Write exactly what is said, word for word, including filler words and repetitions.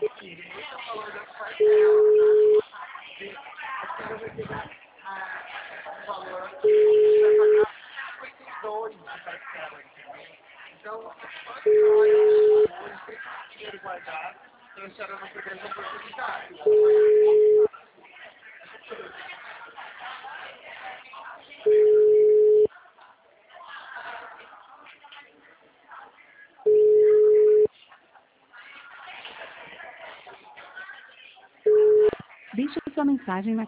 Sim, ninguém tá falando da parte dela, tá? A senhora vai pegar um valor que vai pagar cinquenta e dois de parcela, entendeu? Então, só que olha, hoje tem dinheiro guardado, então a senhora não perdeu essa oportunidade. Deixe sua mensagem na